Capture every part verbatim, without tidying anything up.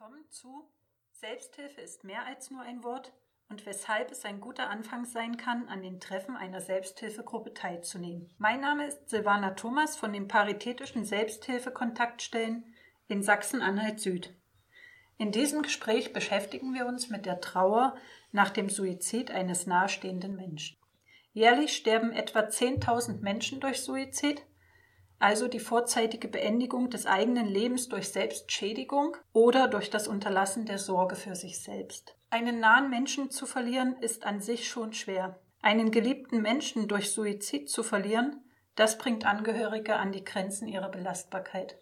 Willkommen zu Selbsthilfe ist mehr als nur ein Wort und weshalb es ein guter Anfang sein kann, an den Treffen einer Selbsthilfegruppe teilzunehmen. Mein Name ist Silvana Thomas von den Paritätischen Selbsthilfekontaktstellen in Sachsen-Anhalt Süd. In diesem Gespräch beschäftigen wir uns mit der Trauer nach dem Suizid eines nahestehenden Menschen. Jährlich sterben etwa zehntausend Menschen durch Suizid, also die vorzeitige Beendigung des eigenen Lebens durch Selbstschädigung oder durch das Unterlassen der Sorge für sich selbst. Einen nahen Menschen zu verlieren, ist an sich schon schwer. Einen geliebten Menschen durch Suizid zu verlieren, das bringt Angehörige an die Grenzen ihrer Belastbarkeit.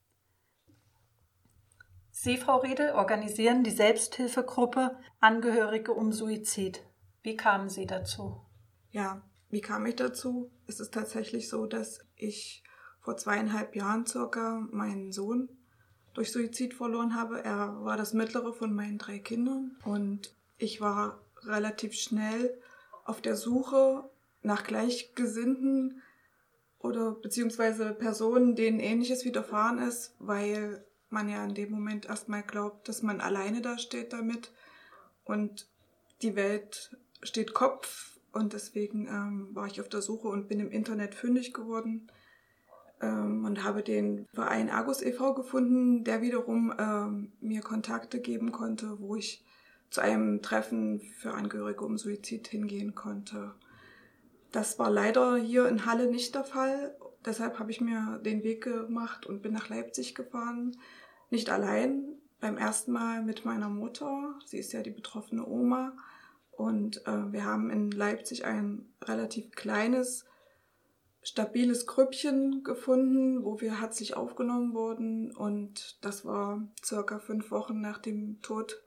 Sie, Frau Riedel, organisieren die Selbsthilfegruppe Angehörige um Suizid. Wie kamen Sie dazu? Ja, wie kam ich dazu? Es ist tatsächlich so, dass ich vor zweieinhalb Jahren circa meinen Sohn durch Suizid verloren habe. Er war das mittlere von meinen drei Kindern und ich war relativ schnell auf der Suche nach Gleichgesinnten oder beziehungsweise Personen, denen Ähnliches widerfahren ist, weil man ja in dem Moment erstmal glaubt, dass man alleine da steht damit und die Welt steht Kopf und deswegen ähm, war ich auf der Suche und bin im Internet fündig geworden ähm, und habe den Verein Argus e V gefunden, der wiederum ähm, mir Kontakte geben konnte, wo ich zu einem Treffen für Angehörige um Suizid hingehen konnte. Das war leider hier in Halle nicht der Fall. Deshalb habe ich mir den Weg gemacht und bin nach Leipzig gefahren. Nicht allein, beim ersten Mal mit meiner Mutter. Sie ist ja die betroffene Oma. Und äh, wir haben in Leipzig ein relativ kleines, stabiles Grüppchen gefunden, wo wir herzlich aufgenommen wurden. Und das war circa fünf Wochen nach dem Tod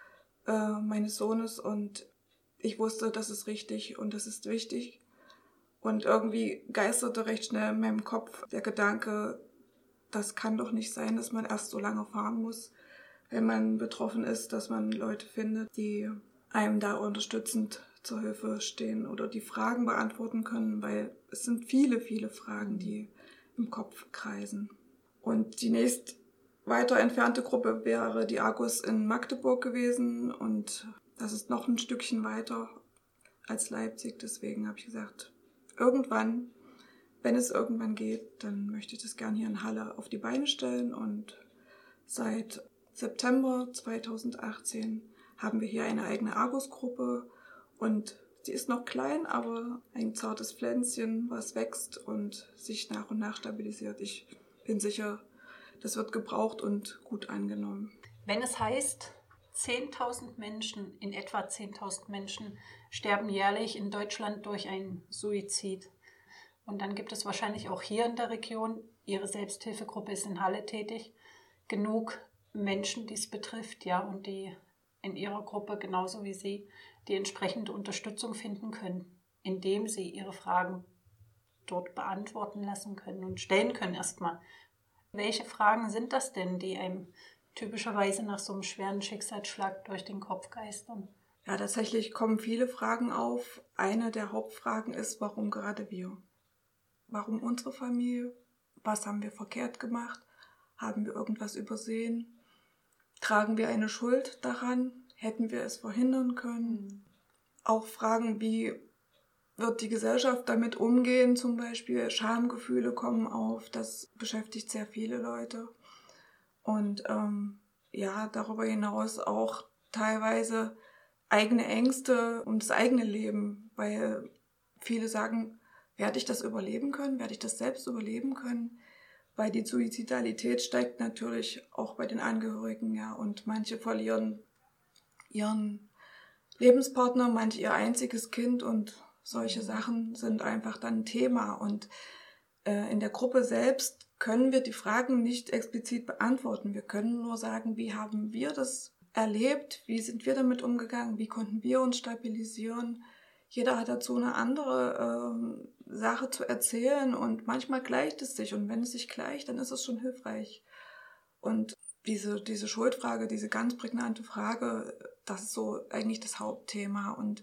äh, meines Sohnes. Und ich wusste, das ist richtig und das ist wichtig. Und irgendwie geisterte recht schnell in meinem Kopf der Gedanke, das kann doch nicht sein, dass man erst so lange fahren muss, wenn man betroffen ist, dass man Leute findet, die einem da unterstützend zur Hilfe stehen oder die Fragen beantworten können, weil es sind viele, viele Fragen, die im Kopf kreisen. Und die nächst weiter entfernte Gruppe wäre die Argus in Magdeburg gewesen und das ist noch ein Stückchen weiter als Leipzig, deswegen habe ich gesagt, irgendwann, wenn es irgendwann geht, dann möchte ich das gerne hier in Halle auf die Beine stellen. Und seit September zweitausendachtzehn haben wir hier eine eigene Argus-Gruppe. Und sie ist noch klein, aber ein zartes Pflänzchen, was wächst und sich nach und nach stabilisiert. Ich bin sicher, das wird gebraucht und gut angenommen. Wenn es heißt, zehntausend Menschen, in etwa zehntausend Menschen sterben jährlich in Deutschland durch einen Suizid. Und dann gibt es wahrscheinlich auch hier in der Region, Ihre Selbsthilfegruppe ist in Halle tätig, genug Menschen, die es betrifft, ja, und die in Ihrer Gruppe genauso wie Sie die entsprechende Unterstützung finden können, indem Sie Ihre Fragen dort beantworten lassen können und stellen können erstmal. Welche Fragen sind das denn, die einem typischerweise nach so einem schweren Schicksalsschlag durch den Kopf geistern? Ja, tatsächlich kommen viele Fragen auf. Eine der Hauptfragen ist, warum gerade wir? Warum unsere Familie? Was haben wir verkehrt gemacht? Haben wir irgendwas übersehen? Tragen wir eine Schuld daran? Hätten wir es verhindern können? Mhm. Auch Fragen, wie wird die Gesellschaft damit umgehen? Zum Beispiel Schamgefühle kommen auf. Das beschäftigt sehr viele Leute. Und ähm, ja, darüber hinaus auch teilweise eigene Ängste um das eigene Leben, weil viele sagen, werde ich das überleben können? Werde ich das selbst überleben können? Weil die Suizidalität steigt natürlich auch bei den Angehörigen, ja, und manche verlieren ihren Lebenspartner, manche ihr einziges Kind und solche Sachen sind einfach dann Thema. Und äh, in der Gruppe selbst können wir die Fragen nicht explizit beantworten. Wir können nur sagen, wie haben wir das erlebt, wie sind wir damit umgegangen, wie konnten wir uns stabilisieren. Jeder hat dazu eine andere ähm, Sache zu erzählen und manchmal gleicht es sich und wenn es sich gleicht, dann ist es schon hilfreich. Und diese, diese Schuldfrage, diese ganz prägnante Frage, das ist so eigentlich das Hauptthema. Und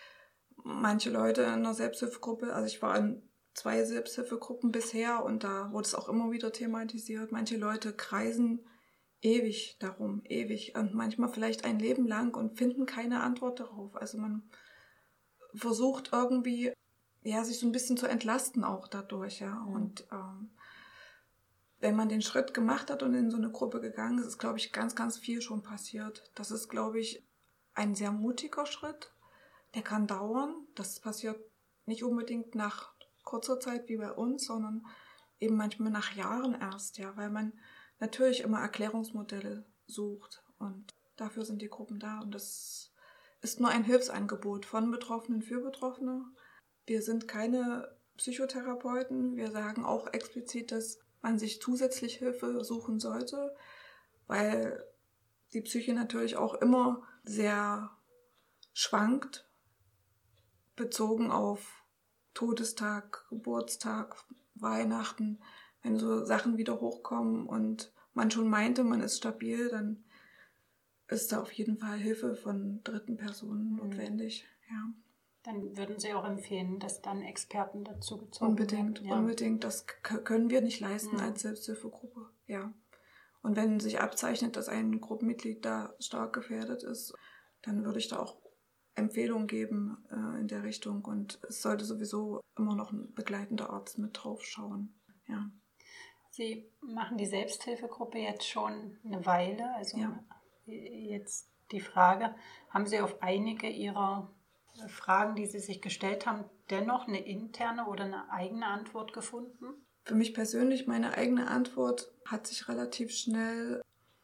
manche Leute in der Selbsthilfegruppe, also ich war in zwei Selbsthilfegruppen bisher und da wurde es auch immer wieder thematisiert, manche Leute kreisen ewig darum, ewig. Und manchmal vielleicht ein Leben lang und finden keine Antwort darauf. Also man versucht irgendwie, ja, sich so ein bisschen zu entlasten auch dadurch, ja. Mhm. Und ähm, wenn man den Schritt gemacht hat und in so eine Gruppe gegangen ist, ist, glaube ich, ganz, ganz viel schon passiert. Das ist, glaube ich, ein sehr mutiger Schritt. Der kann dauern. Das passiert nicht unbedingt nach kurzer Zeit wie bei uns, sondern eben manchmal nach Jahren erst, ja, weil man natürlich immer Erklärungsmodelle sucht. Und dafür sind die Gruppen da. Und das ist nur ein Hilfsangebot von Betroffenen für Betroffene. Wir sind keine Psychotherapeuten. Wir sagen auch explizit, dass man sich zusätzlich Hilfe suchen sollte, weil die Psyche natürlich auch immer sehr schwankt, bezogen auf Todestag, Geburtstag, Weihnachten. Wenn so Sachen wieder hochkommen und man schon meinte, man ist stabil, dann ist da auf jeden Fall Hilfe von dritten Personen notwendig. Ja. Dann würden Sie auch empfehlen, dass dann Experten dazu gezogen unbedingt, werden? Ja. Unbedingt, das k- können wir nicht leisten mhm. als Selbsthilfegruppe. Ja. Und wenn sich abzeichnet, dass ein Gruppenmitglied da stark gefährdet ist, dann würde ich da auch Empfehlungen geben äh, in der Richtung. Und es sollte sowieso immer noch ein begleitender Arzt mit drauf schauen. Ja. Sie machen die Selbsthilfegruppe jetzt schon eine Weile. Also ja. Jetzt die Frage, haben Sie auf einige Ihrer Fragen, die Sie sich gestellt haben, dennoch eine interne oder eine eigene Antwort gefunden? Für mich persönlich, meine eigene Antwort hat sich relativ schnell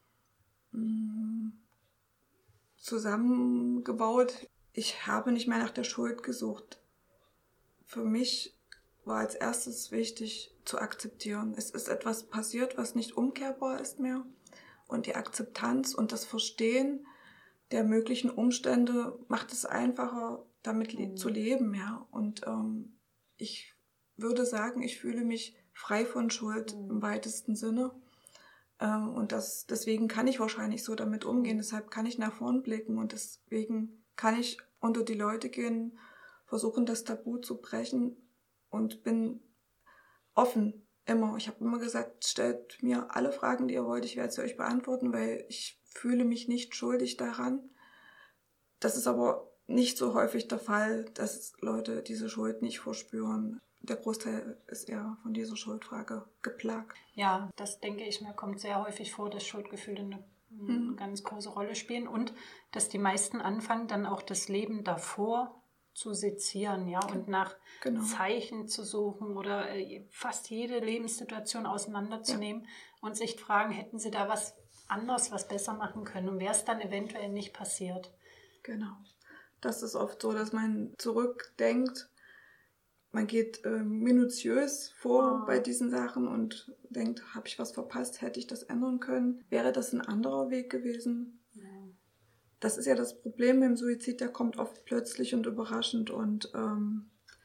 mh, zusammengebaut. Ich habe nicht mehr nach der Schuld gesucht. Für mich war als erstes wichtig zu akzeptieren. Es ist etwas passiert, was nicht umkehrbar ist mehr. Und die Akzeptanz und das Verstehen der möglichen Umstände macht es einfacher, damit le- mhm. zu leben. Ja. Und ähm, ich würde sagen, ich fühle mich frei von Schuld mhm. im weitesten Sinne. Ähm, und das, deswegen kann ich wahrscheinlich so damit umgehen. Mhm. Deshalb kann ich nach vorn blicken und deswegen kann ich unter die Leute gehen, versuchen, das Tabu zu brechen und bin offen. Immer. Ich habe immer gesagt, stellt mir alle Fragen, die ihr wollt, ich werde sie euch beantworten, weil ich fühle mich nicht schuldig daran. Das ist aber nicht so häufig der Fall, dass Leute diese Schuld nicht verspüren. Der Großteil ist eher von dieser Schuldfrage geplagt. Ja, das denke ich mir, kommt sehr häufig vor, dass Schuldgefühle eine, eine mhm. ganz große Rolle spielen und dass die meisten anfangen, dann auch das Leben davor zu sezieren, ja, und nach genau. Zeichen zu suchen oder äh, fast jede Lebenssituation auseinanderzunehmen ja. und sich fragen, hätten sie da was anderes, was besser machen können und wäre es dann eventuell nicht passiert. Genau. Das ist oft so, dass man zurückdenkt, man geht äh, minutiös vor oh. bei diesen Sachen und denkt, habe ich was verpasst, hätte ich das ändern können, wäre das ein anderer Weg gewesen? Ja. Das ist ja das Problem mit dem Suizid, der kommt oft plötzlich und überraschend und ähm,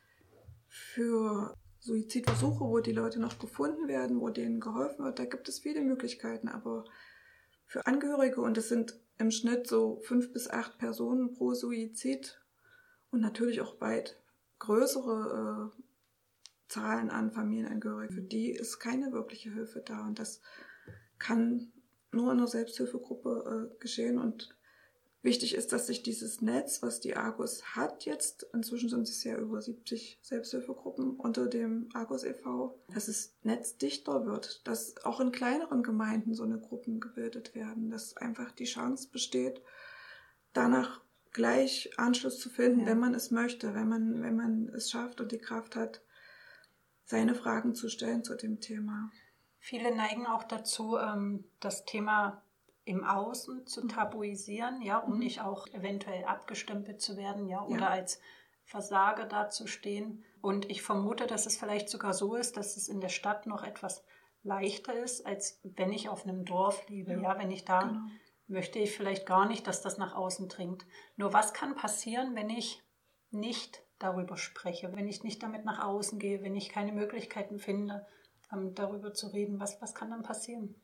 für Suizidversuche, wo die Leute noch gefunden werden, wo denen geholfen wird, da gibt es viele Möglichkeiten, aber für Angehörige, und es sind im Schnitt so fünf bis acht Personen pro Suizid und natürlich auch weit größere äh, Zahlen an Familienangehörigen, für die ist keine wirkliche Hilfe da und das kann nur in einer Selbsthilfegruppe äh, geschehen und wichtig ist, dass sich dieses Netz, was die Argus hat jetzt, inzwischen sind es ja über siebzig Selbsthilfegruppen unter dem Argus e V, dass das Netz dichter wird, dass auch in kleineren Gemeinden so eine Gruppen gebildet werden, dass einfach die Chance besteht, danach gleich Anschluss zu finden, ja. wenn man es möchte, wenn man, wenn man es schafft und die Kraft hat, seine Fragen zu stellen zu dem Thema. Viele neigen auch dazu, das Thema im Außen zu tabuisieren, ja, um mhm. nicht auch eventuell abgestempelt zu werden, ja, oder ja. als Versager dazustehen. Und ich vermute, dass es vielleicht sogar so ist, dass es in der Stadt noch etwas leichter ist, als wenn ich auf einem Dorf lebe, ja, ja wenn ich da genau. möchte ich vielleicht gar nicht, dass das nach außen dringt. Nur was kann passieren, wenn ich nicht darüber spreche, wenn ich nicht damit nach außen gehe, wenn ich keine Möglichkeiten finde, darüber zu reden? Was, was kann dann passieren?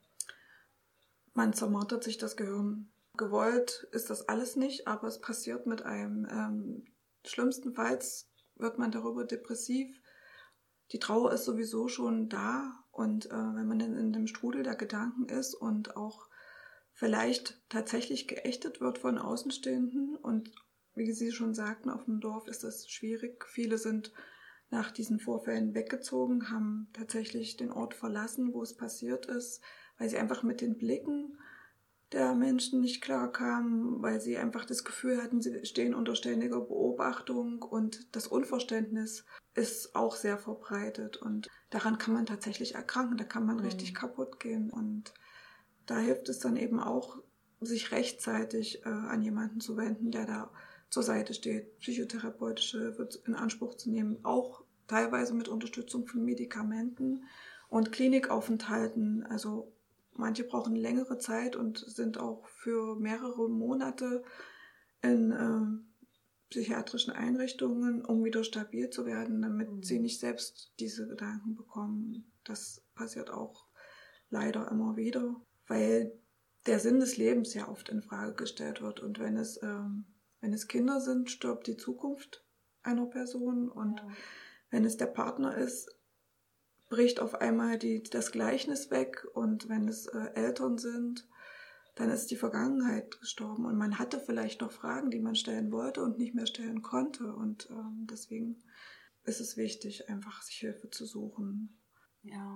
Man zermartert sich das Gehirn. Gewollt ist das alles nicht, aber es passiert mit einem. Ähm, schlimmstenfalls wird man darüber depressiv. Die Trauer ist sowieso schon da und äh, wenn man dann in dem Strudel der Gedanken ist und auch vielleicht tatsächlich geächtet wird von Außenstehenden. Und wie Sie schon sagten, auf dem Dorf ist das schwierig. Viele sind nach diesen Vorfällen weggezogen, haben tatsächlich den Ort verlassen, wo es passiert ist, weil sie einfach mit den Blicken der Menschen nicht klar kamen, weil sie einfach das Gefühl hatten, sie stehen unter ständiger Beobachtung, und das Unverständnis ist auch sehr verbreitet, und daran kann man tatsächlich erkranken, da kann man mhm. richtig kaputt gehen, und da hilft es dann eben auch, sich rechtzeitig äh, an jemanden zu wenden, der da zur Seite steht, psychotherapeutische Hilfe in Anspruch zu nehmen, auch teilweise mit Unterstützung von Medikamenten und Klinikaufenthalten. Also manche brauchen längere Zeit und sind auch für mehrere Monate in äh, psychiatrischen Einrichtungen, um wieder stabil zu werden, damit mhm. sie nicht selbst diese Gedanken bekommen. Das passiert auch leider immer wieder, weil der Sinn des Lebens ja oft in Frage gestellt wird. Und wenn es, ähm, wenn es Kinder sind, stirbt die Zukunft einer Person. Und ja. wenn es der Partner ist, bricht auf einmal die, das Gleichnis weg. Und wenn es äh, Eltern sind, dann ist die Vergangenheit gestorben. Und man hatte vielleicht noch Fragen, die man stellen wollte und nicht mehr stellen konnte. Und ähm, deswegen ist es wichtig, einfach sich Hilfe zu suchen. Ja.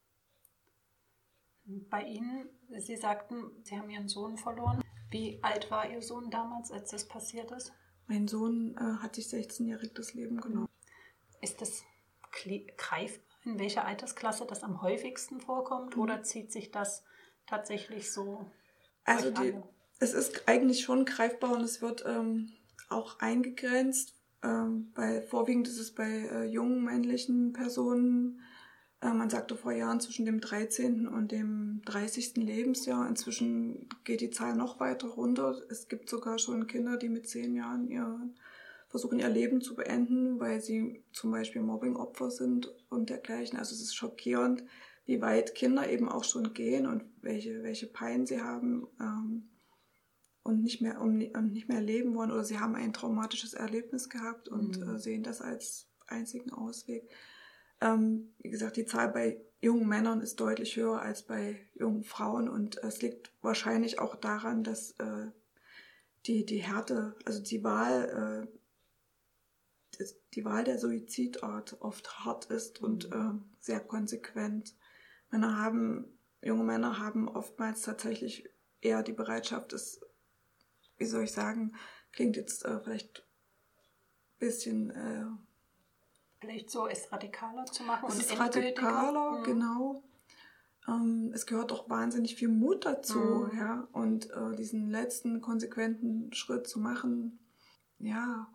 Bei Ihnen, Sie sagten, Sie haben Ihren Sohn verloren. Wie alt war Ihr Sohn damals, als das passiert ist? Mein Sohn äh, hat sich sechzehnjährig das Leben genommen. Ist das greifbar, in welcher Altersklasse das am häufigsten vorkommt, mhm. oder zieht sich das tatsächlich so? Also die, es ist eigentlich schon greifbar, und es wird ähm, auch eingegrenzt, ähm, weil vorwiegend ist es bei äh, jungen männlichen Personen. Man sagte vor Jahren zwischen dem dreizehnten und dem dreißigsten Lebensjahr. Inzwischen geht die Zahl noch weiter runter. Es gibt sogar schon Kinder, die mit zehn Jahren ihr, versuchen, ihr Leben zu beenden, weil sie zum Beispiel Mobbingopfer sind und dergleichen. Also es ist schockierend, wie weit Kinder eben auch schon gehen und welche, welche Pein sie haben ähm, und nicht mehr, um, und nicht mehr leben wollen. Oder sie haben ein traumatisches Erlebnis gehabt und mhm. äh, sehen das als einzigen Ausweg. Ähm, wie gesagt, die Zahl bei jungen Männern ist deutlich höher als bei jungen Frauen, und es liegt wahrscheinlich auch daran, dass äh, die, die Härte, also die Wahl, äh, die Wahl der Suizidart oft hart ist mhm. und äh, sehr konsequent. Männer haben, junge Männer haben oftmals tatsächlich eher die Bereitschaft, es, wie soll ich sagen, klingt jetzt äh, vielleicht ein bisschen äh, Vielleicht so es radikaler zu machen. Es und ist radikaler, mhm. genau. Ähm, es gehört auch wahnsinnig viel Mut dazu, mhm. ja. Und äh, diesen letzten konsequenten Schritt zu machen, ja.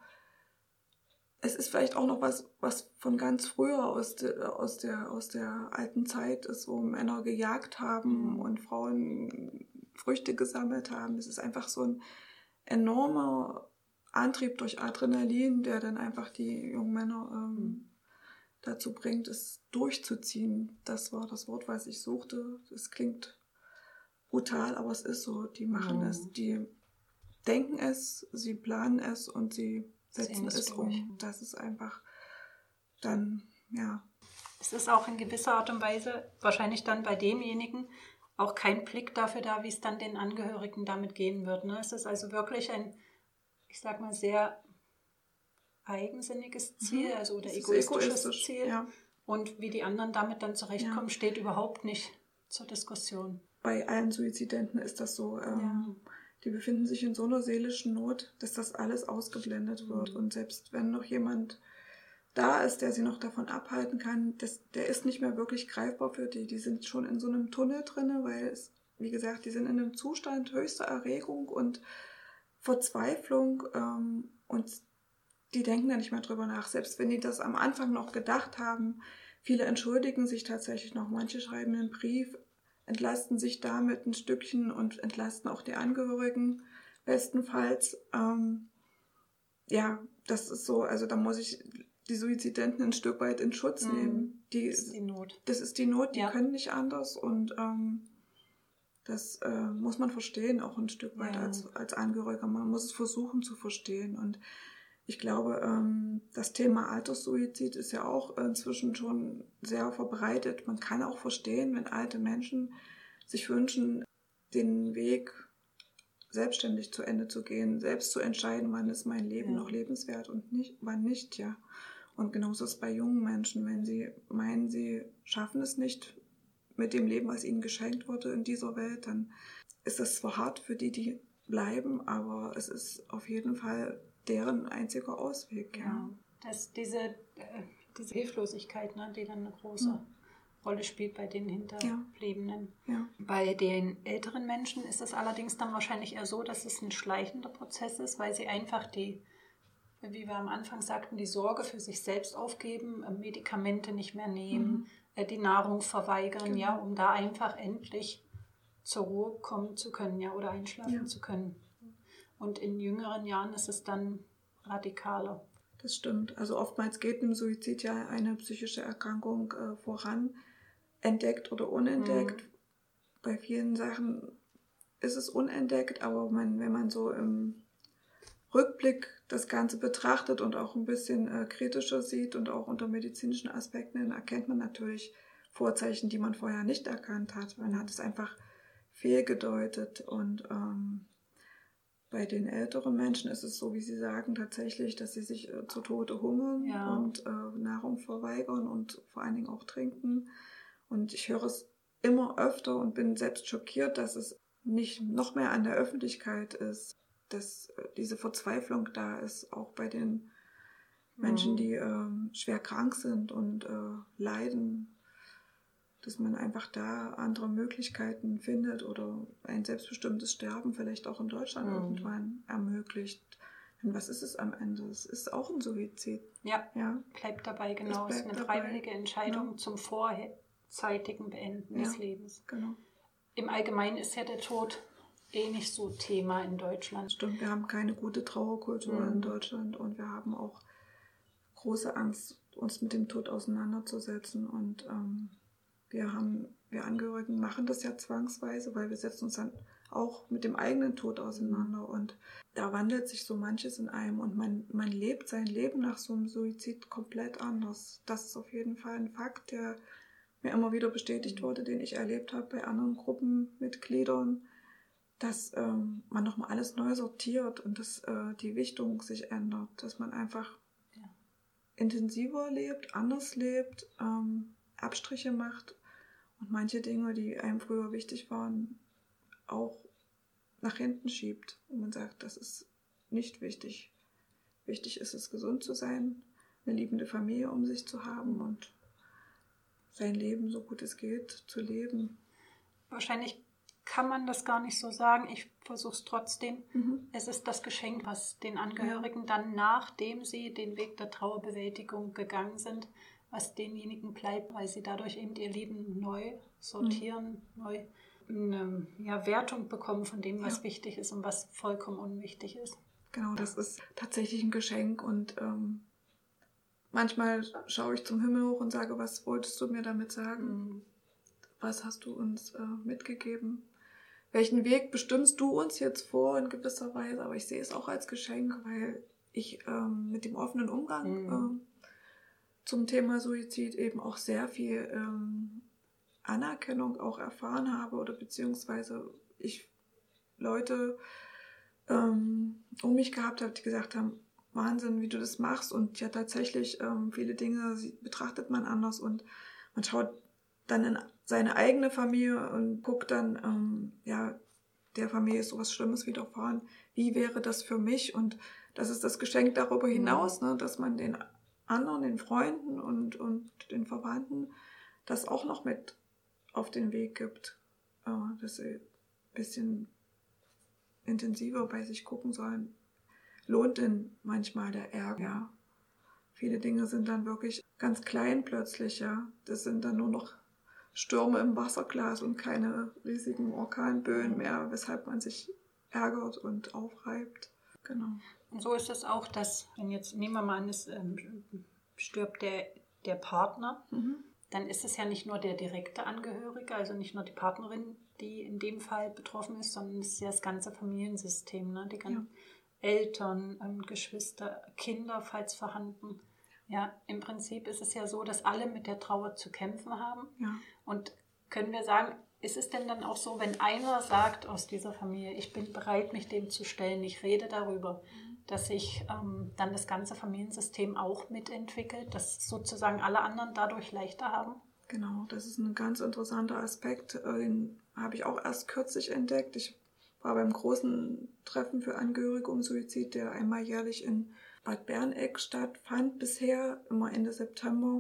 Es ist vielleicht auch noch was, was von ganz früher aus, de, aus, der, aus der alten Zeit ist, wo Männer gejagt haben mhm. und Frauen Früchte gesammelt haben. Es ist einfach so ein enormer Antrieb durch Adrenalin, der dann einfach die jungen Männer ähm, mhm. dazu bringt, es durchzuziehen. Das war das Wort, was ich suchte. Das klingt brutal, aber es ist so. Die machen mhm. es, die denken es, sie planen es und sie setzen es um. Das ist einfach dann, ja. Es ist auch in gewisser Art und Weise wahrscheinlich dann bei demjenigen auch kein Blick dafür da, wie es dann den Angehörigen damit gehen wird. Ne? Es ist also wirklich ein, ich sag mal, sehr eigensinniges Ziel, mhm. also oder egoistisches egoistisch, Ziel. Ja. Und wie die anderen damit dann zurechtkommen, ja. steht überhaupt nicht zur Diskussion. Bei allen Suizidenten ist das so. Ähm, ja. Die befinden sich in so einer seelischen Not, dass das alles ausgeblendet wird. Mhm. Und selbst wenn noch jemand da ist, der sie noch davon abhalten kann, das, der ist nicht mehr wirklich greifbar für die. Die sind schon in so einem Tunnel drin, weil es, wie gesagt, die sind in einem Zustand höchster Erregung und Verzweiflung ähm, und die denken da nicht mehr drüber nach. Selbst wenn die das am Anfang noch gedacht haben, viele entschuldigen sich tatsächlich noch. Manche schreiben einen Brief, entlasten sich damit ein Stückchen und entlasten auch die Angehörigen bestenfalls. Ähm, ja, das ist so, also da muss ich die Suizidenten ein Stück weit in Schutz mhm. nehmen. Die, das ist die Not. Das ist die Not, die ja. können nicht anders und ähm, das äh, muss man verstehen, auch ein Stück weit ja. als, als Angehöriger. Man muss es versuchen zu verstehen und ich glaube, ähm, das Thema Alterssuizid ist ja auch inzwischen schon sehr verbreitet. Man kann auch verstehen, wenn alte Menschen sich wünschen, den Weg selbstständig zu Ende zu gehen, selbst zu entscheiden, wann ist mein Leben Ja. noch lebenswert und nicht, wann nicht, ja. Und genauso ist es bei jungen Menschen, wenn sie meinen, sie schaffen es nicht mit dem Leben, was ihnen geschenkt wurde in dieser Welt, dann ist das zwar hart für die, die bleiben, aber es ist auf jeden Fall deren einziger Ausweg. Ja. Ja, das, diese, äh, diese Hilflosigkeit, ne, die dann eine große Hm. Rolle spielt bei den Hinterbliebenen. Ja. Bei den älteren Menschen ist es allerdings dann wahrscheinlich eher so, dass es ein schleichender Prozess ist, weil sie einfach die, wie wir am Anfang sagten, die Sorge für sich selbst aufgeben, äh, Medikamente nicht mehr nehmen, Mhm. äh, die Nahrung verweigern, Genau. ja, um da einfach endlich zur Ruhe kommen zu können, ja, oder einschlafen Ja. zu können. Und in jüngeren Jahren ist es dann radikaler. Das stimmt. Also oftmals geht im Suizid ja eine psychische Erkrankung äh, voran, entdeckt oder unentdeckt. Mhm. Bei vielen Sachen ist es unentdeckt, aber man, wenn man so im Rückblick das Ganze betrachtet und auch ein bisschen äh, kritischer sieht und auch unter medizinischen Aspekten, dann erkennt man natürlich Vorzeichen, die man vorher nicht erkannt hat. Man hat es einfach fehlgedeutet und ähm, bei den älteren Menschen ist es so, wie Sie sagen, tatsächlich, dass sie sich äh, zu Tode hungern Ja. und äh, Nahrung verweigern und vor allen Dingen auch trinken. Und ich höre es immer öfter und bin selbst schockiert, dass es nicht noch mehr an der Öffentlichkeit ist, dass äh, diese Verzweiflung da ist, auch bei den Menschen, Mhm. die äh, schwer krank sind und äh, leiden, dass man einfach da andere Möglichkeiten findet oder ein selbstbestimmtes Sterben vielleicht auch in Deutschland Mhm. irgendwann ermöglicht. Denn was ist es am Ende? Es ist auch ein Suizid. Ja, Ja, bleibt dabei, genau. Es Es ist bleibt eine dabei. freiwillige Entscheidung Ja. zum vorzeitigen Beenden des Ja. Lebens. genau. Im Allgemeinen ist ja der Tod eh nicht so Thema in Deutschland. Stimmt, wir haben keine gute Trauerkultur Mhm. in Deutschland und wir haben auch große Angst, uns mit dem Tod auseinanderzusetzen. Und ähm, wir haben, wir Angehörigen machen das ja zwangsweise, weil wir setzen uns dann auch mit dem eigenen Tod auseinander. Mhm. Und da wandelt sich so manches in einem und man, man lebt sein Leben nach so einem Suizid komplett anders. Das ist auf jeden Fall ein Fakt, der mir immer wieder bestätigt Mhm. wurde, den ich erlebt habe bei anderen Gruppenmitgliedern, dass ähm, man nochmal alles neu sortiert und dass äh, die Wichtung sich ändert, dass man einfach Ja. intensiver lebt, anders lebt, ähm, Abstriche macht und manche Dinge, die einem früher wichtig waren, auch nach hinten schiebt. Und man sagt, das ist nicht wichtig. Wichtig ist es, gesund zu sein, eine liebende Familie um sich zu haben und sein Leben, so gut es geht, zu leben. Wahrscheinlich kann man das gar nicht so sagen. Ich versuche es trotzdem. Mhm. Es ist das Geschenk, was den Angehörigen dann, nachdem sie den Weg der Trauerbewältigung gegangen sind, was denjenigen bleibt, weil sie dadurch eben ihr Leben neu sortieren, mhm. neu eine ja, Wertung bekommen von dem, was Ja. wichtig ist und was vollkommen unwichtig ist. Genau, das ist tatsächlich ein Geschenk und ähm, manchmal schaue ich zum Himmel hoch und sage, was wolltest du mir damit sagen? Mhm. Was hast du uns äh, mitgegeben? Welchen Weg bestimmst du uns jetzt vor in gewisser Weise? Aber ich sehe es auch als Geschenk, weil ich ähm, mit dem offenen Umgang Mhm. ähm, zum Thema Suizid eben auch sehr viel ähm, Anerkennung auch erfahren habe oder beziehungsweise ich Leute ähm, um mich gehabt habe, die gesagt haben, Wahnsinn, wie du das machst und ja tatsächlich ähm, viele Dinge sie, betrachtet man anders und man schaut dann in seine eigene Familie und guckt dann, ähm, ja, der Familie ist sowas Schlimmes widerfahren, wie wäre das für mich? Und das ist das Geschenk darüber hinaus, ne, dass man den anderen, den Freunden und, und den Verwandten das auch noch mit auf den Weg gibt, äh, dass sie ein bisschen intensiver bei sich gucken sollen. Lohnt denn manchmal der Ärger? Ja. Viele Dinge sind dann wirklich ganz klein plötzlich, ja. Das sind dann nur noch Stürme im Wasserglas und keine riesigen Orkanböen mehr, weshalb man sich ärgert und aufreibt. Genau. Und so ist es auch, dass, wenn jetzt, nehmen wir mal an, es ähm, stirbt der, der Partner, Mhm. dann ist es ja nicht nur der direkte Angehörige, also nicht nur die Partnerin, die in dem Fall betroffen ist, sondern es ist ja das ganze Familiensystem, ne? Die ganzen ja. Eltern, ähm, Geschwister, Kinder, falls vorhanden. Ja, im Prinzip ist es ja so, dass alle mit der Trauer zu kämpfen haben. Ja. Und können wir sagen, Ist es denn dann auch so, wenn einer sagt aus dieser Familie, ich bin bereit, mich dem zu stellen, ich rede darüber, dass sich ähm, dann das ganze Familiensystem auch mitentwickelt, dass sozusagen alle anderen dadurch leichter haben? Genau, das ist ein ganz interessanter Aspekt, den habe ich auch erst kürzlich entdeckt. Ich war beim großen Treffen für Angehörige um Suizid, der einmal jährlich in Bad Berneck stattfand bisher, immer Ende September.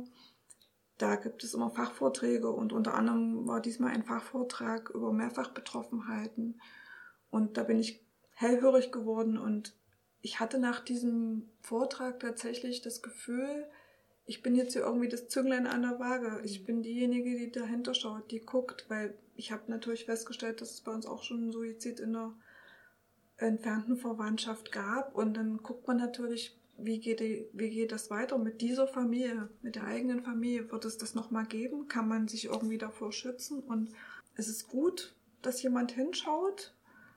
Da gibt es immer Fachvorträge und unter anderem war diesmal ein Fachvortrag über Mehrfachbetroffenheiten. Und da bin ich hellhörig geworden und ich hatte nach diesem Vortrag tatsächlich das Gefühl, ich bin jetzt hier irgendwie das Zünglein an der Waage. Ich bin diejenige, die dahinter schaut, die guckt, weil ich habe natürlich festgestellt, dass es bei uns auch schon einen Suizid in der entfernten Verwandtschaft gab. Und dann guckt man natürlich, wie geht, die, wie geht das weiter mit dieser Familie, mit der eigenen Familie. Wird es das nochmal geben? Kann man sich irgendwie davor schützen? Und es ist gut, dass jemand hinschaut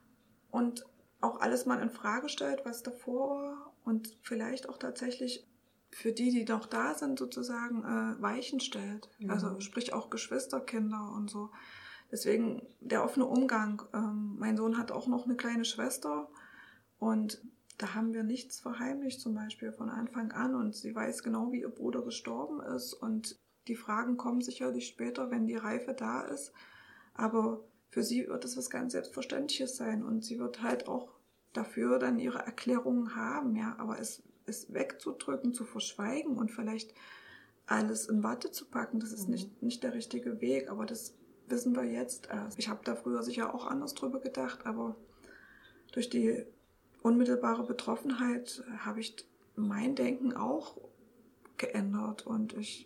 und auch alles mal in Frage stellt, was davor war und vielleicht auch tatsächlich für die, die noch da sind, sozusagen äh, Weichen stellt. Mhm. Also sprich auch Geschwisterkinder und so. Deswegen der offene Umgang. Ähm, mein Sohn hat auch noch eine kleine Schwester und da haben wir nichts verheimlicht zum Beispiel von Anfang an und sie weiß genau, wie ihr Bruder gestorben ist und die Fragen kommen sicherlich später, wenn die Reife da ist. Aber für sie wird es was ganz Selbstverständliches sein und sie wird halt auch dafür dann ihre Erklärungen haben, ja, aber es, es wegzudrücken, zu verschweigen und vielleicht alles in Watte zu packen, das ist mhm. nicht, nicht der richtige Weg, aber das wissen wir jetzt erst. Ich habe da früher sicher auch anders drüber gedacht, aber durch die unmittelbare Betroffenheit habe ich mein Denken auch geändert und ich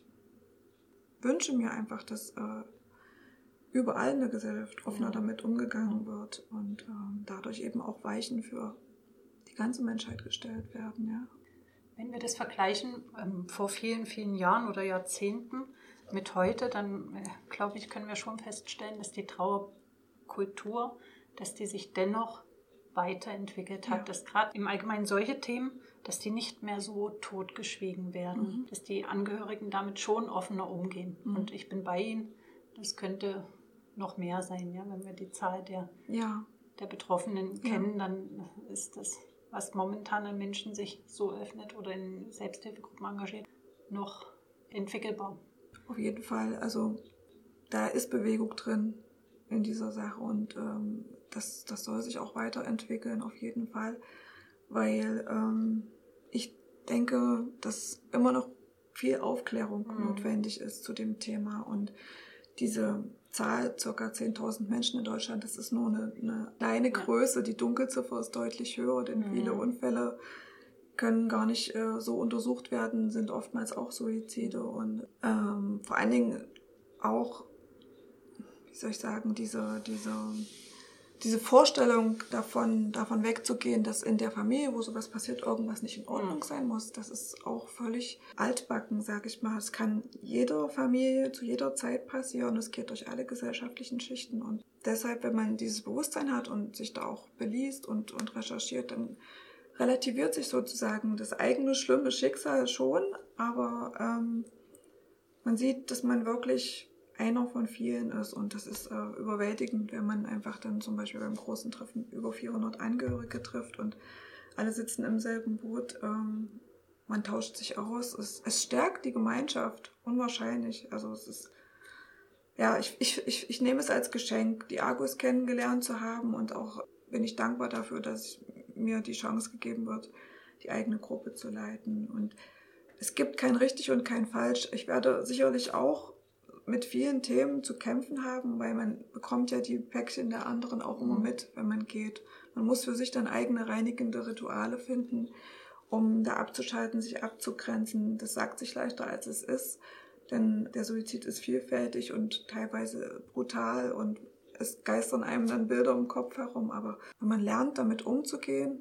wünsche mir einfach, dass äh, überall in der Gesellschaft offener ja. damit umgegangen wird und ähm, dadurch eben auch Weichen für die ganze Menschheit gestellt werden. Ja. Wenn wir das vergleichen ähm, vor vielen, vielen Jahren oder Jahrzehnten mit heute, dann äh, glaube ich, können wir schon feststellen, dass die Trauerkultur, dass die sich dennoch weiterentwickelt hat, ja. dass gerade im Allgemeinen solche Themen, dass die nicht mehr so totgeschwiegen werden, mhm. dass die Angehörigen damit schon offener umgehen. Mhm. Und ich bin bei Ihnen, das könnte noch mehr sein, ja, wenn wir die Zahl der, ja. der Betroffenen ja. kennen, dann ist das, was momentan an Menschen sich so öffnet oder in Selbsthilfegruppen engagiert, noch entwickelbar. Auf jeden Fall, also da ist Bewegung drin in dieser Sache und ähm, das, das soll sich auch weiterentwickeln, auf jeden Fall, weil ähm, ich denke, dass immer noch viel Aufklärung mhm. notwendig ist zu dem Thema und diese Zahl, ca. zehntausend Menschen in Deutschland, das ist nur eine, eine kleine Größe. Die Dunkelziffer ist deutlich höher, denn mhm. viele Unfälle können gar nicht äh, so untersucht werden, sind oftmals auch Suizide. Und ähm, vor allen Dingen auch, wie soll ich sagen, diese, diese, diese Vorstellung davon, davon wegzugehen, dass in der Familie, wo sowas passiert, irgendwas nicht in Ordnung sein muss, das ist auch völlig altbacken, sage ich mal. Es kann jeder Familie zu jeder Zeit passieren. Es geht durch alle gesellschaftlichen Schichten. Und deshalb, wenn man dieses Bewusstsein hat und sich da auch beliest und, und recherchiert, dann relativiert sich sozusagen das eigene schlimme Schicksal schon. Aber ähm, man sieht, dass man wirklich einer von vielen ist und das ist äh, überwältigend, wenn man einfach dann zum Beispiel beim großen Treffen über vierhundert Angehörige trifft und alle sitzen im selben Boot. Ähm, man tauscht sich aus. Es, es stärkt die Gemeinschaft unwahrscheinlich. Also es ist, ja, ich, ich, ich, ich nehme es als Geschenk, die Argus kennengelernt zu haben und auch bin ich dankbar dafür, dass mir die Chance gegeben wird, die eigene Gruppe zu leiten. Und es gibt kein richtig und kein falsch. Ich werde sicherlich auch mit vielen Themen zu kämpfen haben, weil man bekommt ja die Päckchen der anderen auch immer mit, wenn man geht. Man muss für sich dann eigene reinigende Rituale finden, um da abzuschalten, sich abzugrenzen. Das sagt sich leichter, als es ist, denn der Suizid ist vielfältig und teilweise brutal und es geistern einem dann Bilder im Kopf herum. Aber wenn man lernt, damit umzugehen,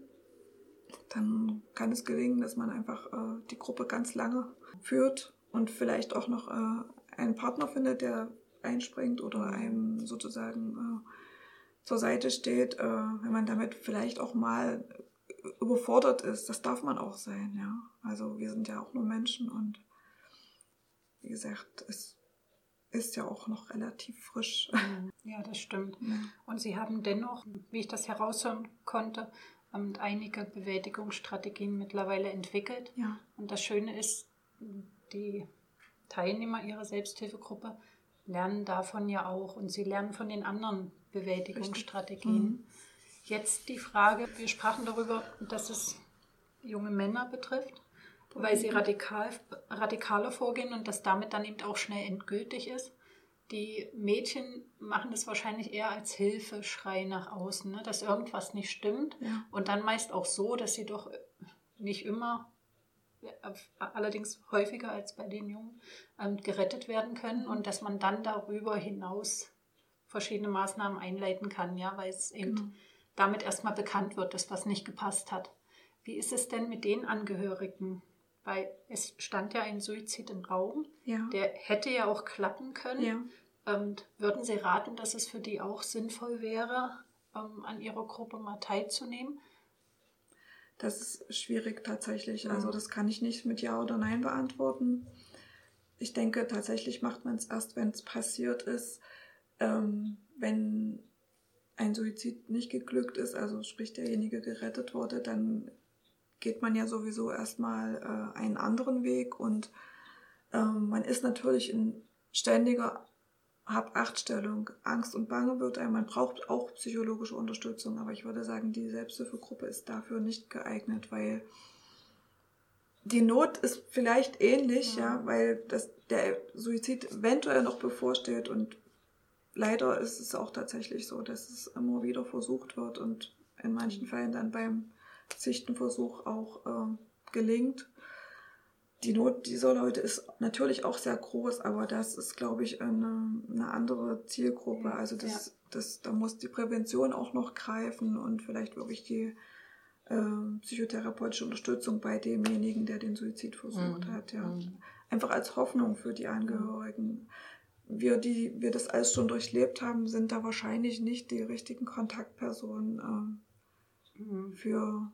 dann kann es gelingen, dass man einfach äh, die Gruppe ganz lange führt und vielleicht auch noch äh, einen Partner findet, der einspringt oder einem sozusagen äh, zur Seite steht, äh, wenn man damit vielleicht auch mal überfordert ist. Das darf man auch sein, ja. Also wir sind ja auch nur Menschen und wie gesagt, es ist ja auch noch relativ frisch. Ja, das stimmt. Ja. Und Sie haben dennoch, wie ich das heraushören konnte, einige Bewältigungsstrategien mittlerweile entwickelt. Ja. Und das Schöne ist, die Teilnehmer Ihrer Selbsthilfegruppe lernen davon ja auch und sie lernen von den anderen Bewältigungsstrategien. Mhm. Jetzt die Frage, wir sprachen darüber, dass es junge Männer betrifft, mhm. weil sie radikal, radikaler vorgehen und das damit dann eben auch schnell endgültig ist. Die Mädchen machen das wahrscheinlich eher als Hilfeschrei nach außen, ne? Dass irgendwas nicht stimmt. Ja. Und dann meist auch so, dass sie doch nicht immer, allerdings häufiger als bei den Jungen, ähm, gerettet werden können und dass man dann darüber hinaus verschiedene Maßnahmen einleiten kann, ja, weil es eben genau. damit erstmal bekannt wird, dass was nicht gepasst hat. Wie ist es denn mit den Angehörigen? Weil es stand ja ein Suizid im Raum, ja. der hätte ja auch klappen können. Ja. Und würden Sie raten, dass es für die auch sinnvoll wäre, ähm, an Ihrer Gruppe mal teilzunehmen? Das ist schwierig tatsächlich. Also das kann ich nicht mit Ja oder Nein beantworten. Ich denke, tatsächlich macht man es erst, wenn es passiert ist. Ähm, wenn ein Suizid nicht geglückt ist, also sprich derjenige gerettet wurde, dann geht man ja sowieso erstmal äh, einen anderen Weg. Und ähm, man ist natürlich in ständiger Hab-Acht-Stellung. Angst und Bange wird einem. Man braucht auch psychologische Unterstützung, aber ich würde sagen, die Selbsthilfegruppe ist dafür nicht geeignet, weil die Not ist vielleicht ähnlich, ja, ja weil das, der Suizid eventuell noch bevorsteht und leider ist es auch tatsächlich so, dass es immer wieder versucht wird und in manchen Fällen dann beim zigsten Versuch auch äh, gelingt. Die Not dieser Leute ist natürlich auch sehr groß, aber das ist, glaube ich, eine, eine andere Zielgruppe. Ja, also das, ja. das, da muss die Prävention auch noch greifen und vielleicht wirklich die äh, psychotherapeutische Unterstützung bei demjenigen, der den Suizid versucht mhm. hat. Ja. Mhm. Einfach als Hoffnung für die Angehörigen. Wir, die wir das alles schon durchlebt haben, sind da wahrscheinlich nicht die richtigen Kontaktpersonen äh, mhm. für...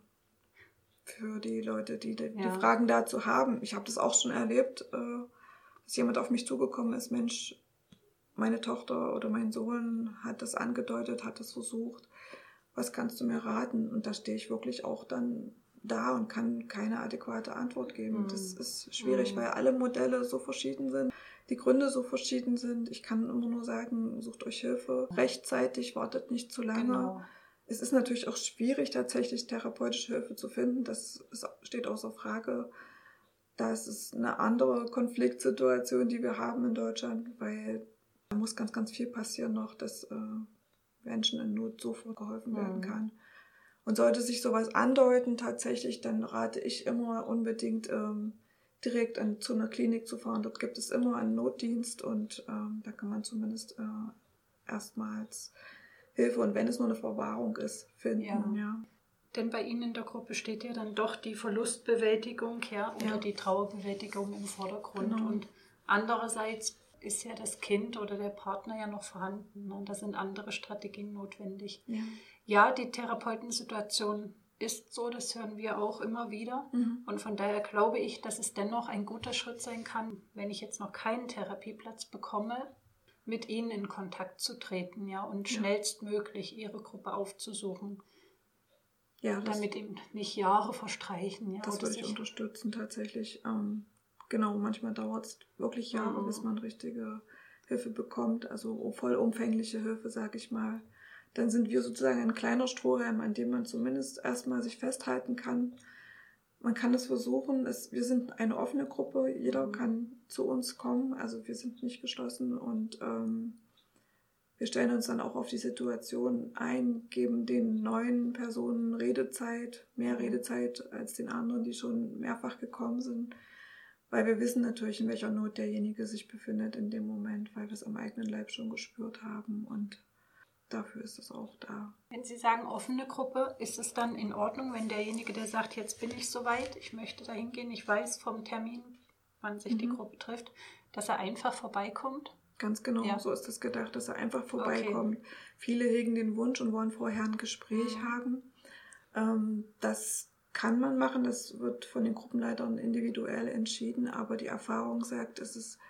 für die Leute, die die, ja. die Fragen dazu haben. Ich habe das auch schon erlebt, dass jemand auf mich zugekommen ist, Mensch, meine Tochter oder mein Sohn hat das angedeutet, hat das versucht, was kannst du mir raten? Und da stehe ich wirklich auch dann da und kann keine adäquate Antwort geben. Mhm. Das ist schwierig, mhm. weil alle Modelle so verschieden sind, die Gründe so verschieden sind. Ich kann immer nur sagen, sucht euch Hilfe rechtzeitig, wartet nicht zu lange. Genau. Es ist natürlich auch schwierig, tatsächlich therapeutische Hilfe zu finden. Das ist, steht außer Frage. Das ist eine andere Konfliktsituation, die wir haben in Deutschland, weil da muss ganz, ganz viel passieren noch, dass äh, Menschen in Not sofort geholfen werden kann. Und sollte sich sowas andeuten tatsächlich, dann rate ich immer unbedingt ähm, direkt an, zu einer Klinik zu fahren. Dort gibt es immer einen Notdienst und ähm, da kann man zumindest äh, erstmals Hilfe und wenn es nur eine Verwahrung ist, finden. Ja. Ja. Denn bei Ihnen in der Gruppe steht ja dann doch die Verlustbewältigung ja, oder ja. die Trauerbewältigung im Vordergrund. Genau. Und andererseits ist ja das Kind oder der Partner ja noch vorhanden. Und da sind andere Strategien notwendig. Ja, ja die Therapeutensituation ist so, das hören wir auch immer wieder. Mhm. Und von daher glaube ich, dass es dennoch ein guter Schritt sein kann, wenn ich jetzt noch keinen Therapieplatz bekomme, mit ihnen in Kontakt zu treten, ja, und ja. schnellstmöglich ihre Gruppe aufzusuchen. Ja, das, damit eben nicht Jahre verstreichen. Ja, das würde ich unterstützen tatsächlich. Ähm, genau, manchmal dauert es wirklich Jahre, mhm. bis man richtige Hilfe bekommt, also vollumfängliche Hilfe, sage ich mal. Dann sind wir sozusagen ein kleiner Strohhalm, an dem man zumindest erstmal sich festhalten kann. Man kann es versuchen. Es, wir sind eine offene Gruppe. Jeder mhm. kann zu uns kommen. Also wir sind nicht geschlossen und ähm, wir stellen uns dann auch auf die Situation ein, geben den neuen Personen Redezeit, mehr mhm. Redezeit als den anderen, die schon mehrfach gekommen sind. Weil wir wissen natürlich, in welcher Not derjenige sich befindet in dem Moment, weil wir es am eigenen Leib schon gespürt haben und dafür ist es auch da. Wenn Sie sagen offene Gruppe, ist es dann in Ordnung, wenn derjenige, der sagt, jetzt bin ich soweit, ich möchte da hingehen, ich weiß vom Termin, wann sich mhm. die Gruppe trifft, dass er einfach vorbeikommt? Ganz genau, ja. so ist es gedacht, dass er einfach vorbeikommt. Okay. Viele hegen den Wunsch und wollen vorher ein Gespräch mhm. haben. Ähm, das kann man machen, das wird von den Gruppenleitern individuell entschieden, aber die Erfahrung sagt, es ist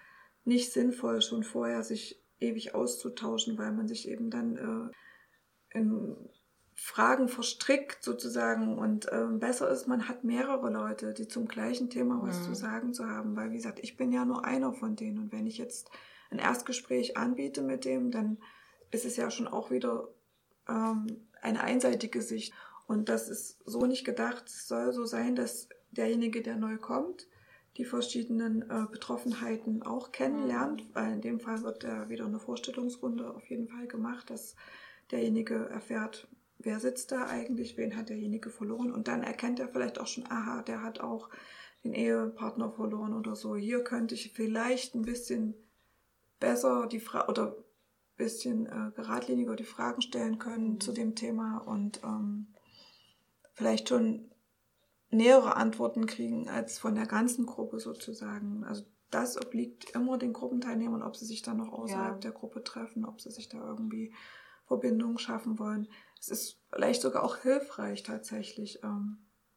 nicht sinnvoll, schon vorher sich ewig auszutauschen, weil man sich eben dann äh, in Fragen verstrickt sozusagen und äh, besser ist, man hat mehrere Leute, die zum gleichen Thema was mhm. zu sagen zu haben, weil wie gesagt, ich bin ja nur einer von denen und wenn ich jetzt ein Erstgespräch anbiete mit dem, dann ist es ja schon auch wieder ähm, eine einseitige Sicht und das ist so nicht gedacht. Es soll so sein, dass derjenige, der neu kommt, die verschiedenen äh, Betroffenheiten auch kennenlernt, mhm. weil in dem Fall wird ja wieder eine Vorstellungsrunde auf jeden Fall gemacht, dass derjenige erfährt, wer sitzt da eigentlich, wen hat derjenige verloren und dann erkennt er vielleicht auch schon, aha, der hat auch den Ehepartner verloren oder so. Hier könnte ich vielleicht ein bisschen besser die Frage oder ein bisschen äh, geradliniger die Fragen stellen können mhm. zu dem Thema und ähm, vielleicht schon nähere Antworten kriegen als von der ganzen Gruppe sozusagen. Also das obliegt immer den Gruppenteilnehmern, ob sie sich dann noch außerhalb ja. der Gruppe treffen, ob sie sich da irgendwie Verbindungen schaffen wollen. Es ist vielleicht sogar auch hilfreich tatsächlich, ähm,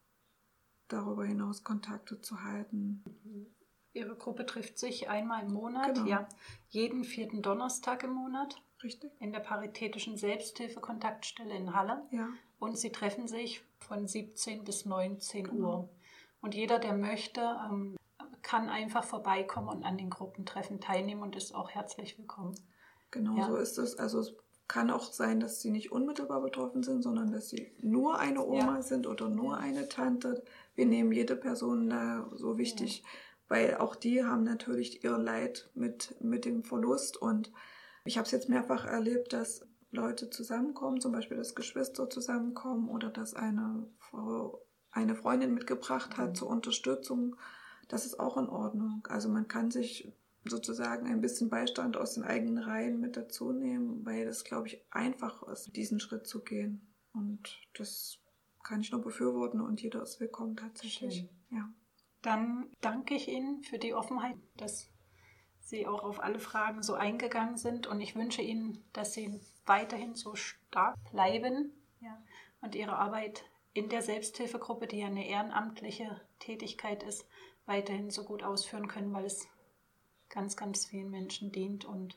darüber hinaus Kontakte zu halten. Ihre Gruppe trifft sich einmal im Monat, genau. ja, jeden vierten Donnerstag im Monat. Richtig. In der Paritätischen Selbsthilfe-Kontaktstelle in Halle. Ja. Und sie treffen sich von siebzehn bis neunzehn genau. Uhr. Und jeder, der möchte, ähm, kann einfach vorbeikommen und an den Gruppentreffen teilnehmen und ist auch herzlich willkommen. Genau ja. so ist es. Also es kann auch sein, dass sie nicht unmittelbar betroffen sind, sondern dass sie nur eine Oma ja. sind oder nur ja. eine Tante. Wir nehmen jede Person da so wichtig, ja. weil auch die haben natürlich ihr Leid mit, mit dem Verlust. Und ich habe es jetzt mehrfach erlebt, dass Leute zusammenkommen, zum Beispiel dass Geschwister zusammenkommen oder dass eine Frau eine Freundin mitgebracht hat mhm. zur Unterstützung. Das ist auch in Ordnung. Also man kann sich sozusagen ein bisschen Beistand aus den eigenen Reihen mit dazu nehmen, weil das, glaube ich, einfach ist, diesen Schritt zu gehen. Und das kann ich nur befürworten und jeder ist willkommen tatsächlich. Ja. Dann danke ich Ihnen für die Offenheit, dass Sie auch auf alle Fragen so eingegangen sind und ich wünsche Ihnen, dass Sie weiterhin so stark bleiben ja, und Ihre Arbeit in der Selbsthilfegruppe, die ja eine ehrenamtliche Tätigkeit ist, weiterhin so gut ausführen können, weil es ganz, ganz vielen Menschen dient und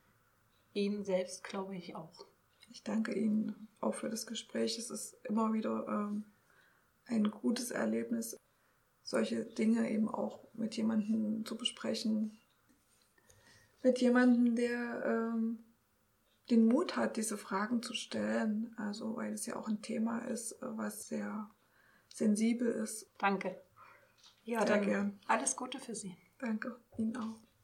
Ihnen selbst, glaube ich, auch. Ich danke Ihnen auch für das Gespräch. Es ist immer wieder ähm, ein gutes Erlebnis, solche Dinge eben auch mit jemandem zu besprechen. Mit jemandem, der ähm, den Mut hat, diese Fragen zu stellen. Also, weil es ja auch ein Thema ist, was sehr sensibel ist. Danke. Ja, sehr dann gern. Alles Gute für Sie. Danke, Ihnen auch.